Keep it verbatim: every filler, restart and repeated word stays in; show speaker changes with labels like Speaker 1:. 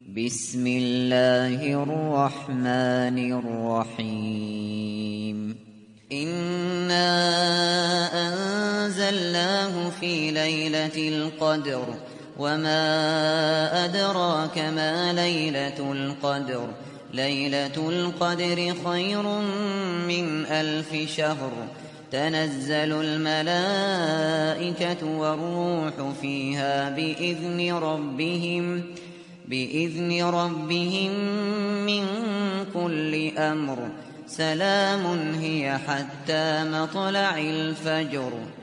Speaker 1: بسم الله الرحمن الرحيم إنا أنزلناه في ليلة القدر وما أدراك ما ليلة القدر ليلة القدر خير من ألف شهر تنزل الملائكة والروح فيها بإذن ربهم بإذن ربهم من كل أمر سلام هي حتى مطلع الفجر.